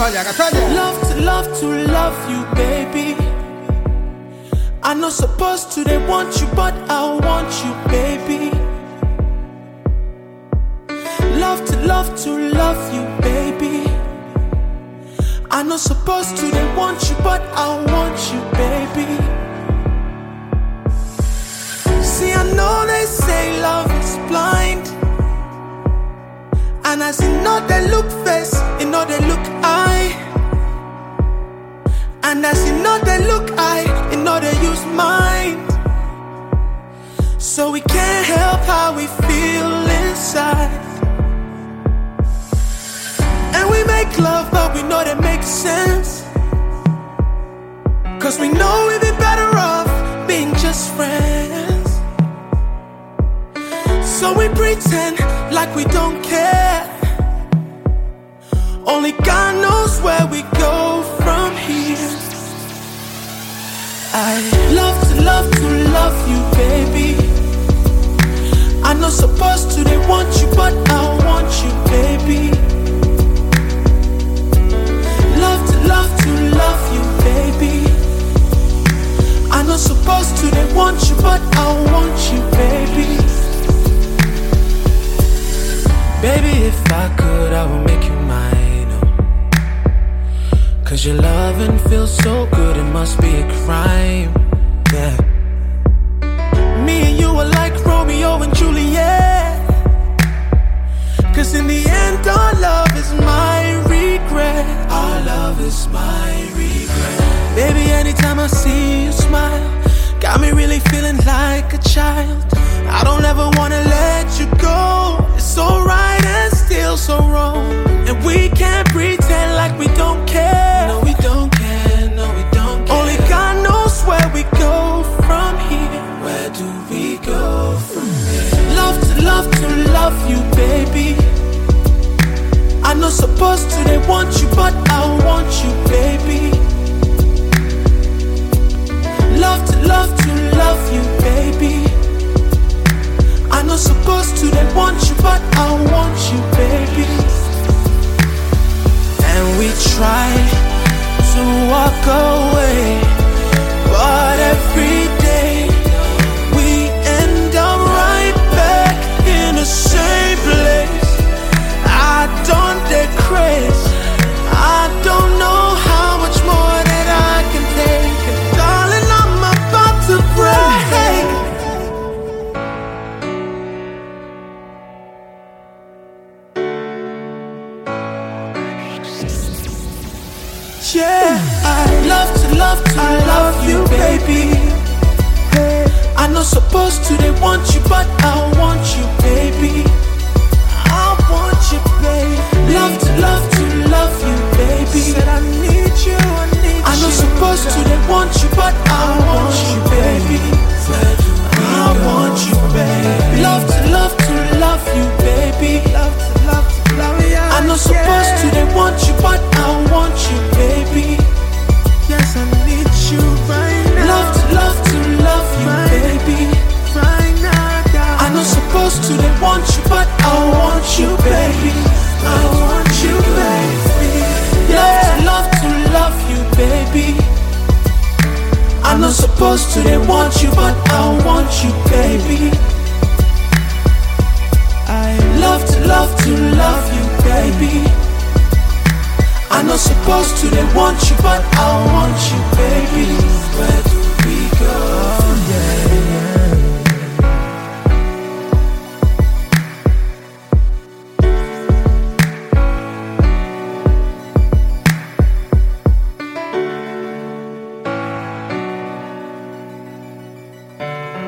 to love you, baby. I'm not supposed to, they want you, but I want you, baby. Love to love you, baby. I'm not supposed to, they want you, but I want you, baby. See, I know they say love is blind, and as you know they look face, you know they look eye. And as you know they look eye, you know they use mind. So we can't help how we feel inside. And we make love, but we know that makes sense. Cause we know we'd be better off being just friends. So we pretend like we don't care. Only God knows where we go from here. I love to love you, baby. I'm not supposed to, they want you, but I want you, baby. Love to love you, baby. I'm not supposed to, they want you, but I want you, baby. Baby, if I could, I would make you mine. Cause your loving feels so good, it must be a crime, yeah. Me and you are like Romeo and Juliet. Cause in the end our love is my regret. Our love is my regret. Baby, anytime I see you smile, got me really feeling like a child. I don't ever wanna let you go. It's so right and still so wrong. And we can't pretend like we don't care. No, we don't care, no, we don't care. Only God knows where we go from here. Where do we go from here? Love to love you, baby. I'm not supposed to, they want you, but I want you, baby. Love to love you, baby. I'm not supposed to, they want you, but I want you, baby. And we try to walk away, but every day we end up right back in the same place. I don't get crazy, I don't know how much more that I can take. And darling, I'm about to break. Yeah, I love to love you, baby. I'm not supposed to, they want you, but I want you, baby. I want you, baby. Love to love you, baby. Said I need you, I need you. I'm not supposed to, they want you, but I want you, baby. I want you, baby. Love to love you, baby. Love you. I'm not supposed to, they want you, but I want you, baby. Yes, I need you right now. Love to love you, baby. Right now, I'm not supposed to, they want you, but I want you, baby. I want you, baby. Yeah, love to love you, baby. I'm not supposed to, they want you, but I want you, baby. I love to love you, baby. I'm not supposed to, they want you, but I want you, baby. Where do we go? Oh, yeah.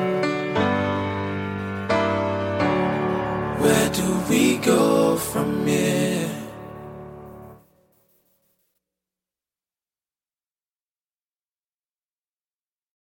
Where do we go from here?